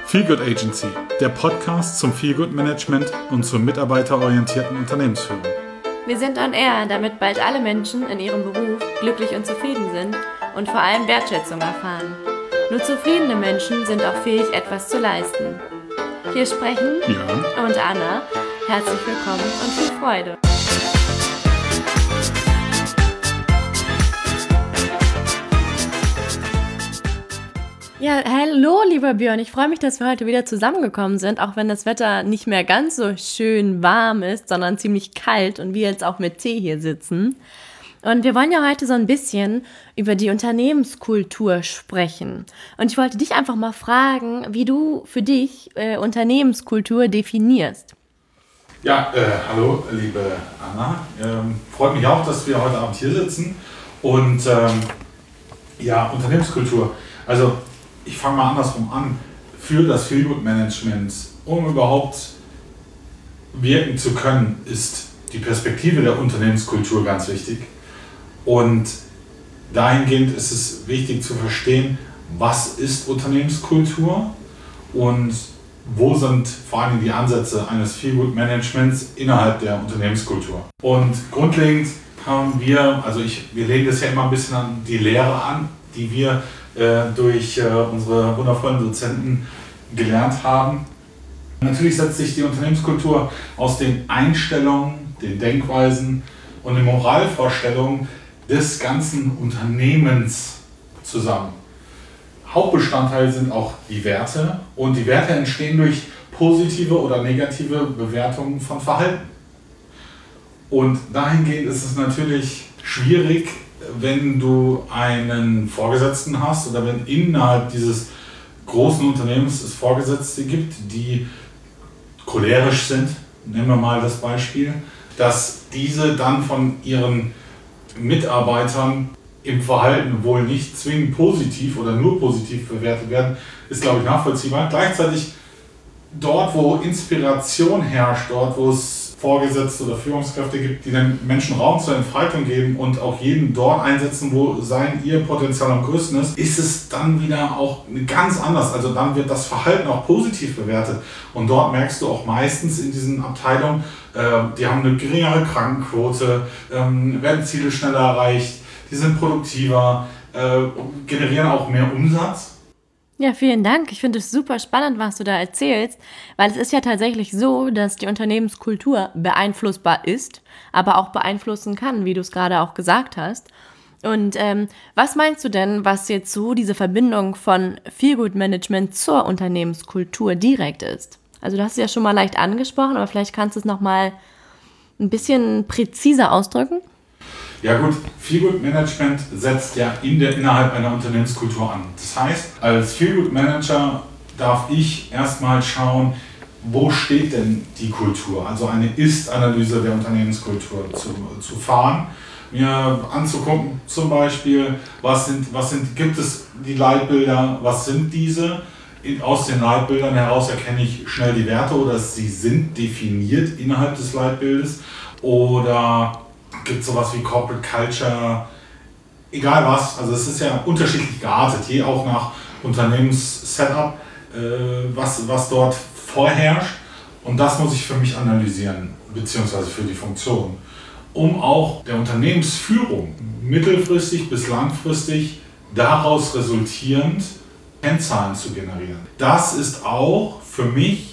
Feelgood Agency, der Podcast zum Feelgood Management und zur mitarbeiterorientierten Unternehmensführung. Wir sind on air, damit bald alle Menschen in ihrem Beruf glücklich und zufrieden sind und vor allem Wertschätzung erfahren. Nur zufriedene Menschen sind auch fähig, etwas zu leisten. Hier sprechen Jörn und Anna. Herzlich willkommen und viel Freude. Ja, hallo lieber Björn, ich freue mich, dass wir heute wieder zusammengekommen sind, auch wenn das Wetter nicht mehr ganz so schön warm ist, sondern ziemlich kalt und wir jetzt auch mit Tee hier sitzen. Und wir wollen ja heute so ein bisschen über die Unternehmenskultur sprechen. Und ich wollte dich einfach mal fragen, wie du für dich Unternehmenskultur definierst. Ja, hallo liebe Anna. Freut mich auch, dass wir heute Abend hier sitzen. Und Unternehmenskultur. Also ich fange mal andersrum an. Für das Feelgood Management, um überhaupt wirken zu können, ist die Perspektive der Unternehmenskultur ganz wichtig. Und dahingehend ist es wichtig zu verstehen, was ist Unternehmenskultur und wo sind vor allem die Ansätze eines Feelgood Managements innerhalb der Unternehmenskultur. Und grundlegend haben wir legen das ja immer ein bisschen an die Lehre an, die wir durch unsere wundervollen Dozenten gelernt haben. Natürlich setzt sich die Unternehmenskultur aus den Einstellungen, den Denkweisen und den Moralvorstellungen des ganzen Unternehmens zusammen. Hauptbestandteil sind auch die Werte und die Werte entstehen durch positive oder negative Bewertungen von Verhalten. Und dahingehend ist es natürlich schwierig, wenn du einen Vorgesetzten hast oder wenn innerhalb dieses großen Unternehmens es Vorgesetzte gibt, die cholerisch sind, nehmen wir mal das Beispiel, dass diese dann von ihren Mitarbeitern im Verhalten wohl nicht zwingend positiv oder nur positiv bewertet werden, ist, glaube ich, nachvollziehbar. Gleichzeitig dort, wo Inspiration herrscht, dort, wo es Vorgesetzte oder Führungskräfte gibt, die den Menschen Raum zur Entfaltung geben und auch jeden dort einsetzen, wo ihr Potenzial am größten ist es dann wieder auch ganz anders. Also dann wird das Verhalten auch positiv bewertet. Und dort merkst du auch meistens in diesen Abteilungen, die haben eine geringere Krankenquote, werden Ziele schneller erreicht, die sind produktiver, generieren auch mehr Umsatz. Ja, vielen Dank. Ich finde es super spannend, was du da erzählst, weil es ist ja tatsächlich so, dass die Unternehmenskultur beeinflussbar ist, aber auch beeinflussen kann, wie du es gerade auch gesagt hast. Und was meinst du denn, was jetzt so diese Verbindung von Feelgood Management zur Unternehmenskultur direkt ist? Also du hast es ja schon mal leicht angesprochen, aber vielleicht kannst du es nochmal ein bisschen präziser ausdrücken. Ja gut, Feelgood Management setzt ja innerhalb einer Unternehmenskultur an. Das heißt, als Feelgood Manager darf ich erstmal schauen, wo steht denn die Kultur? Also eine Ist-Analyse der Unternehmenskultur zu fahren, mir anzugucken, zum Beispiel, gibt es die Leitbilder, was sind diese? Aus den Leitbildern heraus erkenne ich schnell die Werte oder sie sind definiert innerhalb des Leitbildes oder gibt es sowas wie Corporate Culture, egal was, also es ist ja unterschiedlich geartet, je auch nach Unternehmenssetup, was dort vorherrscht und das muss ich für mich analysieren, beziehungsweise für die Funktion, um auch der Unternehmensführung mittelfristig bis langfristig daraus resultierend Kennzahlen zu generieren. Das ist auch für mich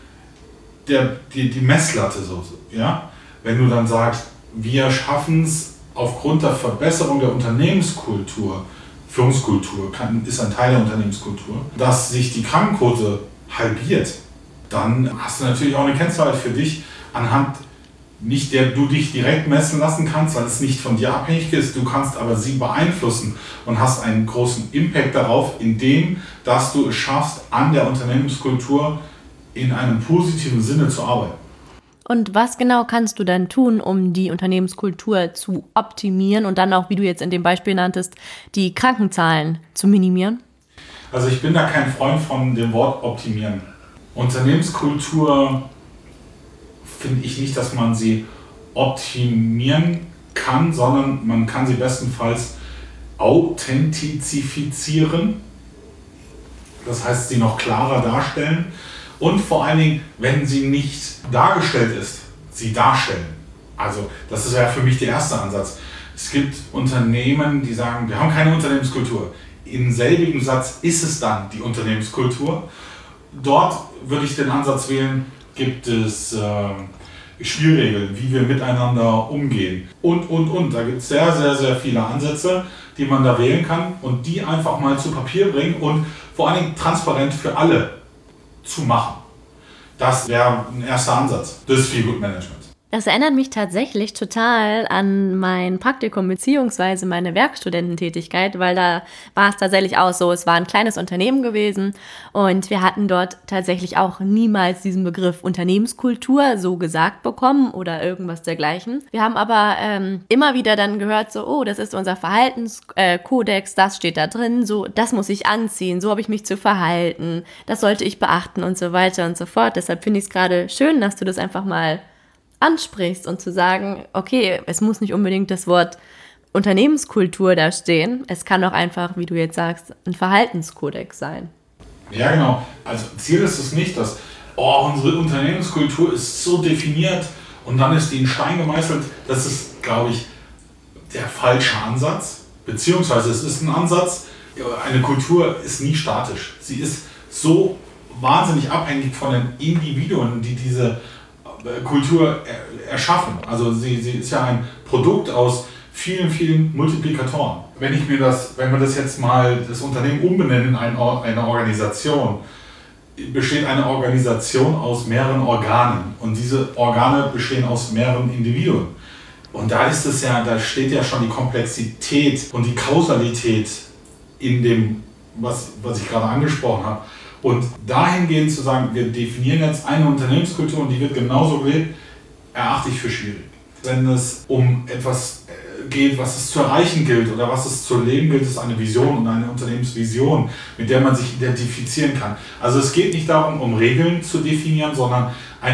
die Messlatte, so, ja? Wenn du dann sagst, wir schaffen es aufgrund der Verbesserung der Unternehmenskultur, Führungskultur ist ein Teil der Unternehmenskultur, dass sich die Krankenquote halbiert, dann hast du natürlich auch eine Kennzahl für dich, anhand nicht der du dich direkt messen lassen kannst, weil es nicht von dir abhängig ist, du kannst aber sie beeinflussen und hast einen großen Impact darauf, indem dass du es schaffst, an der Unternehmenskultur in einem positiven Sinne zu arbeiten. Und was genau kannst du dann tun, um die Unternehmenskultur zu optimieren und dann auch, wie du jetzt in dem Beispiel nanntest, die Krankenzahlen zu minimieren? Also ich bin da kein Freund von dem Wort optimieren. Unternehmenskultur finde ich nicht, dass man sie optimieren kann, sondern man kann sie bestenfalls authentizifizieren. Das heißt, sie noch klarer darstellen und vor allen Dingen, wenn sie nicht dargestellt ist, sie darstellen. Also das ist ja für mich der erste Ansatz. Es gibt Unternehmen, die sagen, wir haben keine Unternehmenskultur. Im selbigen Satz ist es dann die Unternehmenskultur. Dort würde ich den Ansatz wählen, gibt es Spielregeln, wie wir miteinander umgehen und. Da gibt es sehr, sehr, sehr viele Ansätze, die man da wählen kann und die einfach mal zu Papier bringen und vor allen Dingen transparent für alle zu machen. Das wäre ein erster Ansatz des Feel-Good Managements. Das erinnert mich tatsächlich total an mein Praktikum bzw. meine Werkstudententätigkeit, weil da war es tatsächlich auch so, es war ein kleines Unternehmen gewesen und wir hatten dort tatsächlich auch niemals diesen Begriff Unternehmenskultur so gesagt bekommen oder irgendwas dergleichen. Wir haben aber immer wieder dann gehört, so, oh, das ist unser Verhaltenskodex, das steht da drin, so, das muss ich anziehen, so habe ich mich zu verhalten, das sollte ich beachten und so weiter und so fort. Deshalb finde ich es gerade schön, dass du das einfach mal ansprichst und zu sagen, okay, es muss nicht unbedingt das Wort Unternehmenskultur da stehen, es kann auch einfach, wie du jetzt sagst, ein Verhaltenskodex sein. Ja, genau. Also Ziel ist es nicht, dass unsere Unternehmenskultur ist so definiert und dann ist die in Stein gemeißelt. Das ist, glaube ich, der falsche Ansatz. Beziehungsweise es ist ein Ansatz, eine Kultur ist nie statisch. Sie ist so wahnsinnig abhängig von den Individuen, die diese Kultur erschaffen. Also sie ist ja ein Produkt aus vielen, vielen Multiplikatoren. Wenn wir das jetzt mal das Unternehmen umbenennen in eine Organisation, besteht eine Organisation aus mehreren Organen und diese Organe bestehen aus mehreren Individuen. Und da steht ja schon die Komplexität und die Kausalität in dem, was ich gerade angesprochen habe. Und dahingehend zu sagen, wir definieren jetzt eine Unternehmenskultur und die wird genauso gelebt, erachte ich für schwierig. Wenn es um etwas geht, was es zu erreichen gilt oder was es zu leben gilt, ist eine Vision und eine Unternehmensvision, mit der man sich identifizieren kann. Also es geht nicht darum, um Regeln zu definieren, sondern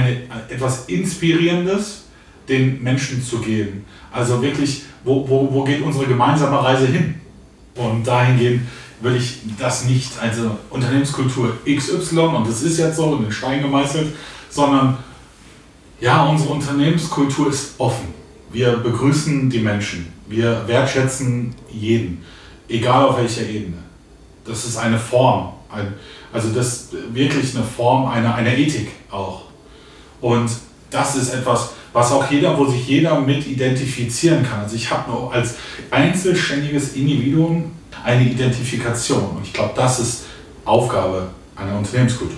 etwas Inspirierendes den Menschen zu geben. Also wirklich, wo geht unsere gemeinsame Reise hin? Und dahingehend würde ich das nicht, also Unternehmenskultur XY, und das ist jetzt so in den Stein gemeißelt, sondern ja, unsere Unternehmenskultur ist offen. Wir begrüßen die Menschen, wir wertschätzen jeden, egal auf welcher Ebene. Das ist eine Form, das ist wirklich eine Form einer Ethik auch. Und das ist etwas, wo sich jeder mit identifizieren kann. Also ich habe nur als einzelständiges Individuum eine Identifikation. Und ich glaube, das ist Aufgabe einer Unternehmenskultur.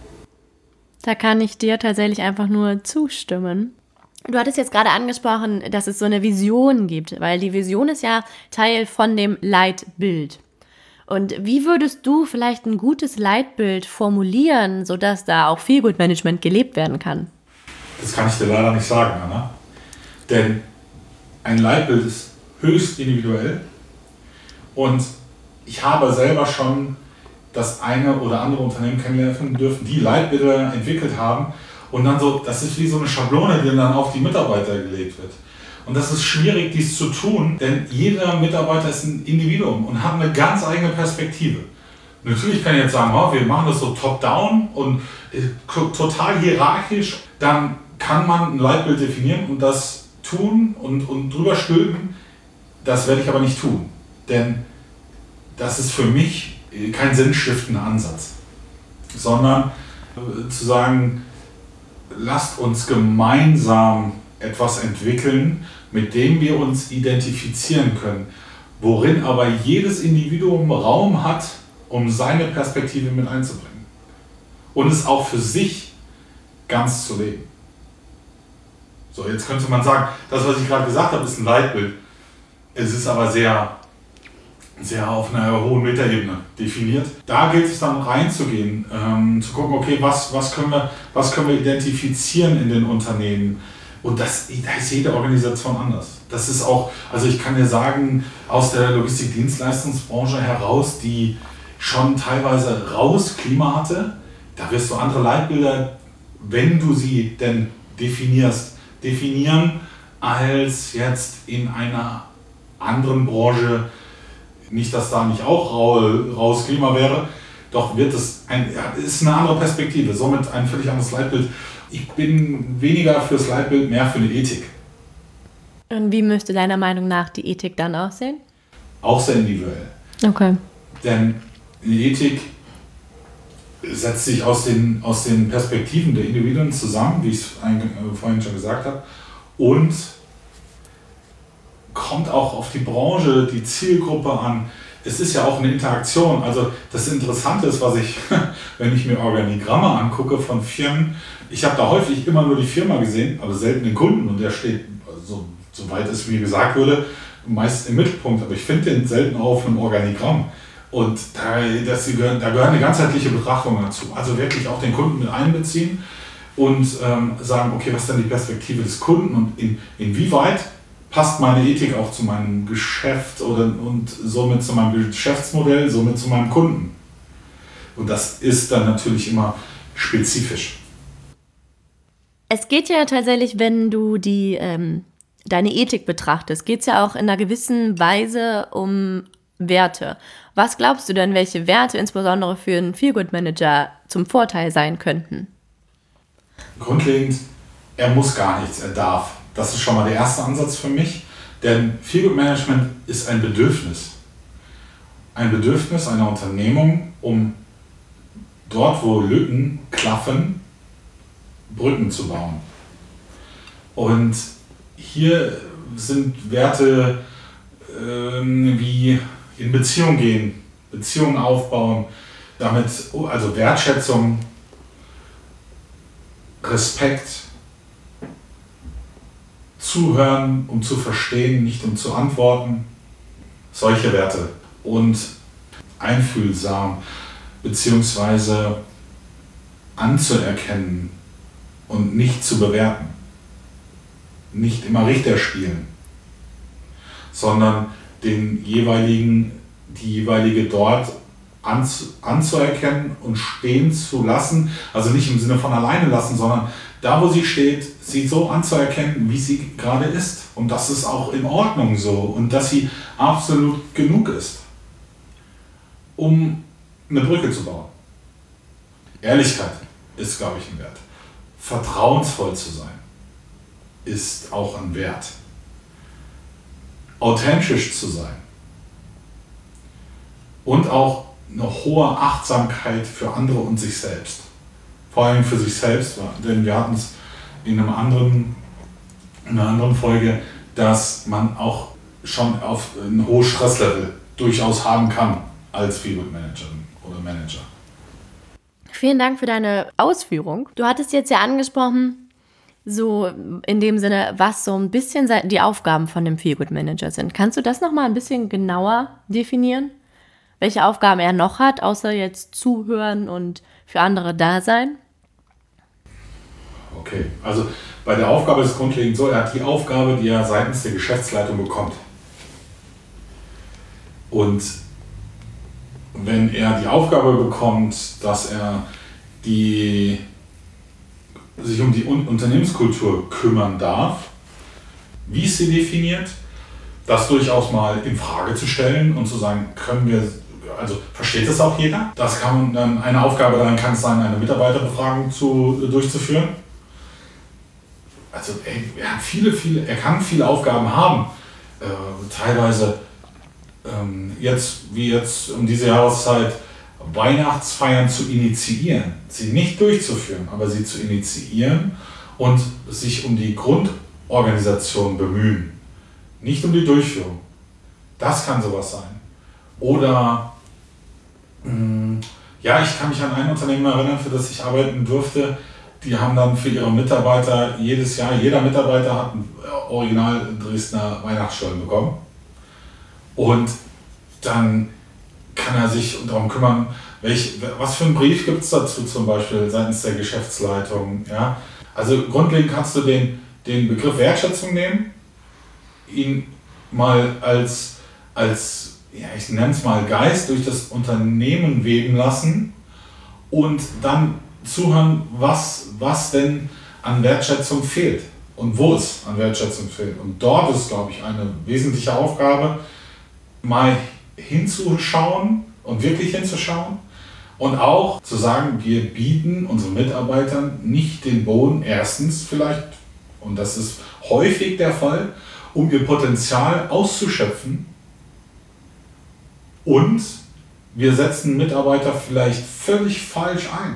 Da kann ich dir tatsächlich einfach nur zustimmen. Du hattest jetzt gerade angesprochen, dass es so eine Vision gibt, weil die Vision ist ja Teil von dem Leitbild. Und wie würdest du vielleicht ein gutes Leitbild formulieren, sodass da auch Feel-Good Management gelebt werden kann? Das kann ich dir leider nicht sagen, Anna. Denn ein Leitbild ist höchst individuell. Und ich habe selber schon das eine oder andere Unternehmen kennenlernen dürfen, die Leitbilder entwickelt haben. Und dann das ist wie so eine Schablone, die dann auf die Mitarbeiter gelegt wird. Und das ist schwierig, dies zu tun, denn jeder Mitarbeiter ist ein Individuum und hat eine ganz eigene Perspektive. Natürlich kann ich jetzt sagen, wir machen das so top-down und total hierarchisch. Dann kann man ein Leitbild definieren und das tun und drüber stülpen. Das werde ich aber nicht tun, denn das ist für mich kein sinnstiftender Ansatz, sondern zu sagen, lasst uns gemeinsam etwas entwickeln, mit dem wir uns identifizieren können, worin aber jedes Individuum Raum hat, um seine Perspektive mit einzubringen und es auch für sich ganz zu leben. So, jetzt könnte man sagen, das, was ich gerade gesagt habe, ist ein Leitbild. Es ist aber sehr auf einer hohen Metaebene definiert. Da gilt es dann reinzugehen, zu gucken, okay, was können wir identifizieren in den Unternehmen. Und da ist jede Organisation anders. Das ist auch, also ich kann dir sagen, aus der Logistikdienstleistungsbranche heraus, die schon teilweise raus Klima hatte, da wirst du andere Leitbilder, wenn du sie denn definieren, als jetzt in einer anderen Branche. Nicht, dass da nicht auch raus Klima wäre, doch wird es ist eine andere Perspektive, somit ein völlig anderes Leitbild. Ich bin weniger fürs Leitbild, mehr für eine Ethik. Und wie müsste deiner Meinung nach die Ethik dann aussehen? Auch sehr individuell. Okay. Denn eine Ethik setzt sich aus den Perspektiven der Individuen zusammen, wie ich es vorhin schon gesagt habe, und kommt auch auf die Branche, die Zielgruppe an. Es ist ja auch eine Interaktion. Also das Interessante ist, wenn ich mir Organigramme angucke von Firmen, ich habe da häufig immer nur die Firma gesehen, aber selten den Kunden, und der steht, soweit es mir gesagt wurde, meist im Mittelpunkt, aber ich finde den selten auch auf einem Organigramm. Und da gehören eine ganzheitliche Betrachtung dazu. Also wirklich auch den Kunden mit einbeziehen und sagen, okay, was ist denn die Perspektive des Kunden und inwieweit passt meine Ethik auch zu meinem Geschäft und somit zu meinem Geschäftsmodell, somit zu meinem Kunden. Und das ist dann natürlich immer spezifisch. Es geht ja tatsächlich, wenn du deine Ethik betrachtest, geht es ja auch in einer gewissen Weise um Werte. Was glaubst du denn, welche Werte insbesondere für einen Feelgood-Manager zum Vorteil sein könnten? Grundlegend, er muss gar nichts, er darf. Das ist schon mal der erste Ansatz für mich, denn Feelgood-Management ist ein Bedürfnis. Ein Bedürfnis einer Unternehmung, um dort, wo Lücken klaffen, Brücken zu bauen. Und hier sind Werte wie in Beziehung gehen, Beziehungen aufbauen, damit, also Wertschätzung, Respekt, Zuhören, um zu verstehen, nicht um zu antworten, solche Werte. Und einfühlsam beziehungsweise anzuerkennen und nicht zu bewerten. Nicht immer Richter spielen, sondern die jeweilige dort anzuerkennen und stehen zu lassen, also nicht im Sinne von alleine lassen, sondern da, wo sie steht, sie so anzuerkennen, wie sie gerade ist. Und das ist auch in Ordnung so und dass sie absolut genug ist, um eine Brücke zu bauen. Ehrlichkeit ist, glaube ich, ein Wert. Vertrauensvoll zu sein ist auch ein Wert. Authentisch zu sein. Und auch eine hohe Achtsamkeit für andere und sich selbst. Vor allem für sich selbst, denn wir hatten es in einer anderen Folge, dass man auch schon auf ein hohes Stresslevel durchaus haben kann als Feelgood-Managerin oder Manager. Vielen Dank für deine Ausführung. Du hattest jetzt ja angesprochen, so in dem Sinne, was so ein bisschen die Aufgaben von dem Feelgood-Manager sind. Kannst du das nochmal ein bisschen genauer definieren? Welche Aufgaben er noch hat, außer jetzt zuhören und für andere da sein? Okay, also bei der Aufgabe ist es grundlegend so, er hat die Aufgabe, die er seitens der Geschäftsleitung bekommt. Und wenn er die Aufgabe bekommt, dass er sich um die Unternehmenskultur kümmern darf, wie ist sie definiert, das durchaus mal in Frage zu stellen und zu sagen, versteht das auch jeder? Das kann dann eine Aufgabe dann kann es sein, eine Mitarbeiterbefragung durchzuführen. Also er kann viele Aufgaben haben, teilweise wie jetzt um diese Jahreszeit Weihnachtsfeiern zu initiieren, sie nicht durchzuführen, aber sie zu initiieren und sich um die Grundorganisation bemühen, nicht um die Durchführung. Das kann sowas sein. Oder ich kann mich an ein Unternehmen erinnern, für das ich arbeiten durfte. Die haben dann für ihre Mitarbeiter jedes Jahr, jeder Mitarbeiter hat einen Original Dresdner Weihnachtsstollen bekommen. Und dann kann er sich darum kümmern, was für einen Brief gibt es dazu zum Beispiel seitens der Geschäftsleitung. Ja? Also grundlegend kannst du den Begriff Wertschätzung nehmen, ihn mal als ich nenne es mal Geist durch das Unternehmen weben lassen und dann zuhören, was denn an Wertschätzung fehlt und wo es an Wertschätzung fehlt. Und dort ist, glaube ich, eine wesentliche Aufgabe, mal hinzuschauen und wirklich hinzuschauen Und auch zu sagen, wir bieten unseren Mitarbeitern nicht den Boden, erstens vielleicht, und das ist häufig der Fall, um ihr Potenzial auszuschöpfen. Und wir setzen Mitarbeiter vielleicht völlig falsch ein.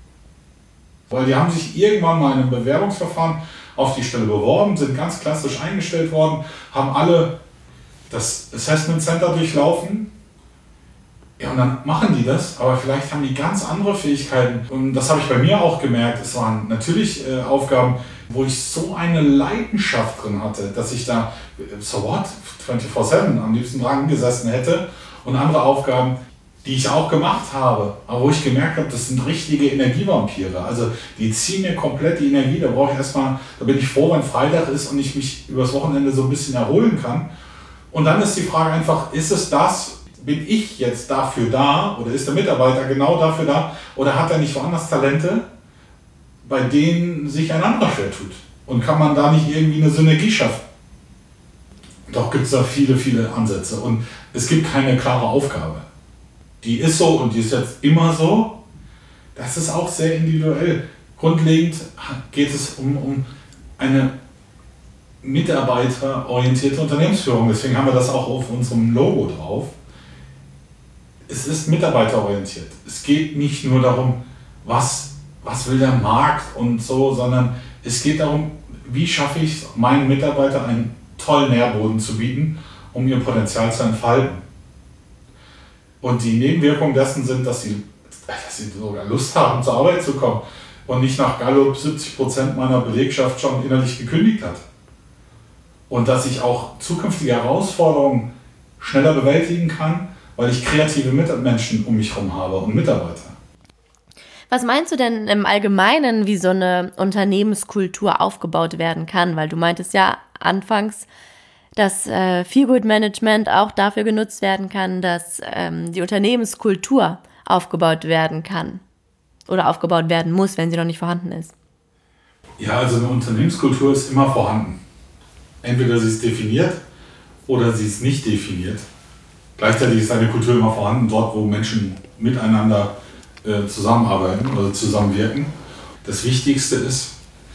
Weil die haben sich irgendwann mal in einem Bewerbungsverfahren auf die Stelle beworben, sind ganz klassisch eingestellt worden, haben alle das Assessment Center durchlaufen. Ja, und dann machen die das, aber vielleicht haben die ganz andere Fähigkeiten. Und das habe ich bei mir auch gemerkt. Es waren natürlich Aufgaben, wo ich so eine Leidenschaft drin hatte, dass ich da, so what, 24/7 am liebsten dran gesessen hätte. Und andere Aufgaben, die ich auch gemacht habe, aber wo ich gemerkt habe, das sind richtige Energievampire. Also die ziehen mir komplett die Energie. Da brauche ich erstmal, da bin ich froh, wenn Freitag ist und ich mich übers Wochenende so ein bisschen erholen kann. Und dann ist die Frage einfach, ist es das, bin ich jetzt dafür da oder ist der Mitarbeiter genau dafür da oder hat er nicht woanders Talente, bei denen sich ein anderer schwer tut? Und kann man da nicht irgendwie eine Synergie schaffen? Doch gibt es da viele, viele Ansätze und es gibt keine klare Aufgabe. Die ist so und die ist jetzt immer so. Das ist auch sehr individuell. Grundlegend geht es um eine mitarbeiterorientierte Unternehmensführung. Deswegen haben wir das auch auf unserem Logo drauf. Es ist mitarbeiterorientiert. Es geht nicht nur darum, was will der Markt und so, sondern es geht darum, wie schaffe ich es, meinen Mitarbeitern einen tollen Nährboden zu bieten, um ihr Potenzial zu entfalten. Und die Nebenwirkungen dessen sind, dass sie sogar Lust haben, zur Arbeit zu kommen und nicht nach Gallup 70% meiner Belegschaft schon innerlich gekündigt hat. Und dass ich auch zukünftige Herausforderungen schneller bewältigen kann, weil ich kreative Mitmenschen um mich herum habe und Mitarbeiter. Was meinst du denn im Allgemeinen, wie so eine Unternehmenskultur aufgebaut werden kann? Weil du meintest ja anfangs, dass Feel-Good-Management auch dafür genutzt werden kann, dass die Unternehmenskultur aufgebaut werden kann oder aufgebaut werden muss, wenn sie noch nicht vorhanden ist. Ja, also eine Unternehmenskultur ist immer vorhanden. Entweder sie ist definiert oder sie ist nicht definiert. Gleichzeitig ist eine Kultur immer vorhanden, dort wo Menschen miteinander zusammenarbeiten oder zusammenwirken. Das Wichtigste ist,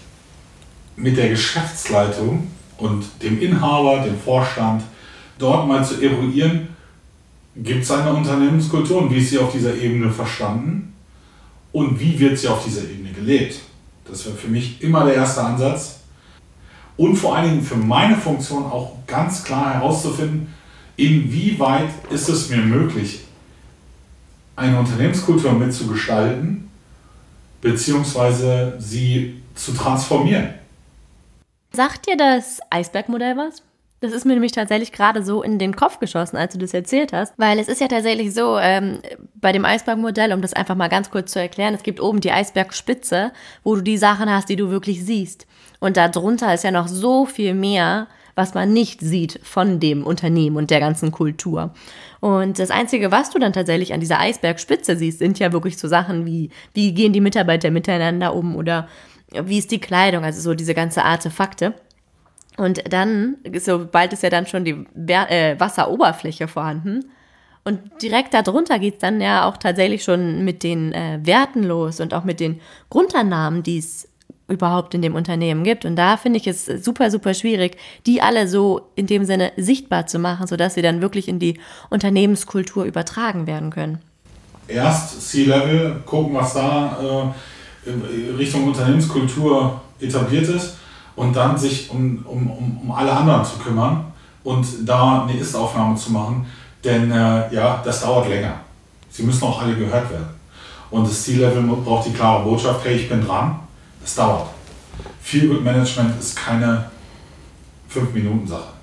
mit der Geschäftsleitung und dem Inhaber, dem Vorstand, dort mal zu eruieren, gibt es eine Unternehmenskultur und wie ist sie auf dieser Ebene verstanden und wie wird sie auf dieser Ebene gelebt. Das wäre für mich immer der erste Ansatz. Und vor allen Dingen für meine Funktion auch ganz klar herauszufinden, inwieweit ist es mir möglich, eine Unternehmenskultur mitzugestalten, beziehungsweise sie zu transformieren. Sagt dir das Eisbergmodell was? Das ist mir nämlich tatsächlich gerade so in den Kopf geschossen, als du das erzählt hast. Weil es ist ja tatsächlich so, bei dem Eisbergmodell, um das einfach mal ganz kurz zu erklären, es gibt oben die Eisbergspitze, wo du die Sachen hast, die du wirklich siehst. Und darunter ist ja noch so viel mehr, was man nicht sieht von dem Unternehmen und der ganzen Kultur. Und das Einzige, was du dann tatsächlich an dieser Eisbergspitze siehst, sind ja wirklich so Sachen wie gehen die Mitarbeiter miteinander um oder wie ist die Kleidung, also so diese ganze Artefakte. Und dann, sobald ist ja dann schon die Wasseroberfläche vorhanden. Und direkt darunter geht es dann ja auch tatsächlich schon mit den Werten los und auch mit den Grundannahmen, die es überhaupt in dem Unternehmen gibt. Und da finde ich es super, super schwierig, die alle so in dem Sinne sichtbar zu machen, sodass sie dann wirklich in die Unternehmenskultur übertragen werden können. Erst C-Level, gucken, was da in Richtung Unternehmenskultur etabliert ist und dann sich um alle anderen zu kümmern und da eine Ist-Aufnahme zu machen, denn das dauert länger. Sie müssen auch alle gehört werden. Und das C-Level braucht die klare Botschaft, hey, ich bin dran. Es dauert. Feel-Good-Management ist keine 5-Minuten-Sache.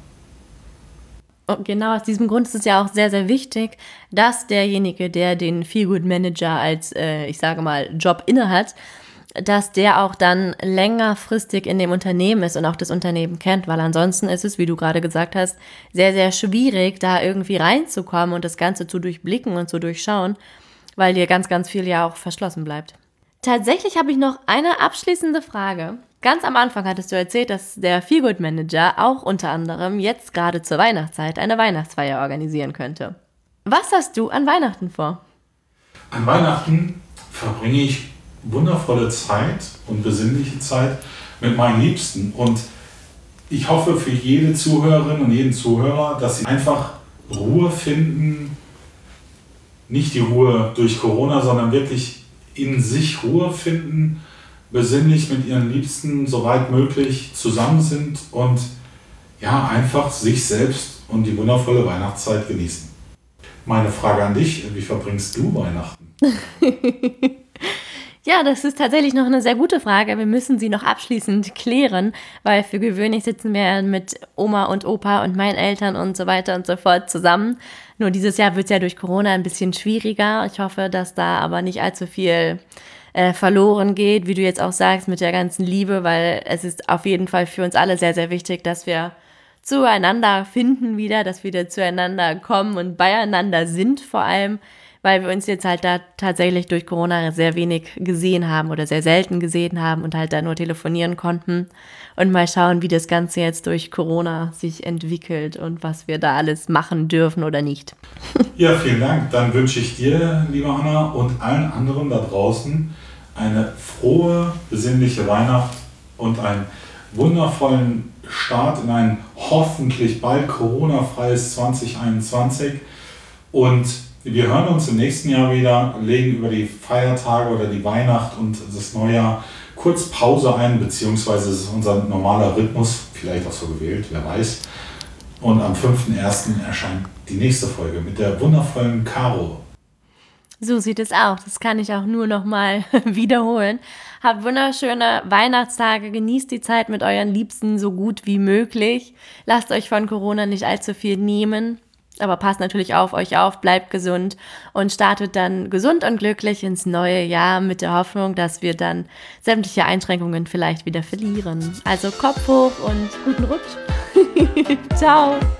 Und genau aus diesem Grund ist es ja auch sehr, sehr wichtig, dass derjenige, der den Feel-Good-Manager als, ich sage mal, Job innehat, dass der auch dann längerfristig in dem Unternehmen ist und auch das Unternehmen kennt, weil ansonsten ist es, wie du gerade gesagt hast, sehr, sehr schwierig, da irgendwie reinzukommen und das Ganze zu durchblicken und zu durchschauen, weil dir ganz, ganz viel ja auch verschlossen bleibt. Tatsächlich habe ich noch eine abschließende Frage. Ganz am Anfang hattest du erzählt, dass der Feel-Good-Manager auch unter anderem jetzt gerade zur Weihnachtszeit eine Weihnachtsfeier organisieren könnte. Was hast du an Weihnachten vor? An Weihnachten verbringe ich wundervolle Zeit und besinnliche Zeit mit meinen Liebsten. Und ich hoffe für jede Zuhörerin und jeden Zuhörer, dass sie einfach Ruhe finden. Nicht die Ruhe durch Corona, sondern wirklich in sich Ruhe finden, besinnlich mit ihren Liebsten soweit möglich zusammen sind und ja, einfach sich selbst und die wundervolle Weihnachtszeit genießen. Meine Frage an dich, wie verbringst du Weihnachten? Ja, das ist tatsächlich noch eine sehr gute Frage. Wir müssen sie noch abschließend klären, weil für gewöhnlich sitzen wir mit Oma und Opa und meinen Eltern und so weiter und so fort zusammen. Nur dieses Jahr wird es ja durch Corona ein bisschen schwieriger. Ich hoffe, dass da aber nicht allzu viel verloren geht, wie du jetzt auch sagst, mit der ganzen Liebe, weil es ist auf jeden Fall für uns alle sehr, sehr wichtig, dass wir zueinander finden wieder, dass wir wieder zueinander kommen und beieinander sind vor allem, weil wir uns jetzt halt da tatsächlich durch Corona sehr wenig gesehen haben oder sehr selten gesehen haben und halt da nur telefonieren konnten und mal schauen, wie das Ganze jetzt durch Corona sich entwickelt und was wir da alles machen dürfen oder nicht. Ja, vielen Dank. Dann wünsche ich dir, liebe Anna, und allen anderen da draußen eine frohe, besinnliche Weihnacht und einen wundervollen Start in ein hoffentlich bald Corona-freies 2021. Und wir hören uns im nächsten Jahr wieder, legen über die Feiertage oder die Weihnacht und das Neujahr kurz Pause ein, beziehungsweise es ist unser normaler Rhythmus, vielleicht auch so gewählt, wer weiß. Und am 5.1. erscheint die nächste Folge mit der wundervollen Caro. So sieht es aus. Das kann ich auch nur nochmal wiederholen. Habt wunderschöne Weihnachtstage, genießt die Zeit mit euren Liebsten so gut wie möglich. Lasst euch von Corona nicht allzu viel nehmen, aber passt natürlich auf euch auf, bleibt gesund und startet dann gesund und glücklich ins neue Jahr mit der Hoffnung, dass wir dann sämtliche Einschränkungen vielleicht wieder verlieren. Also Kopf hoch und guten Rutsch. Ciao.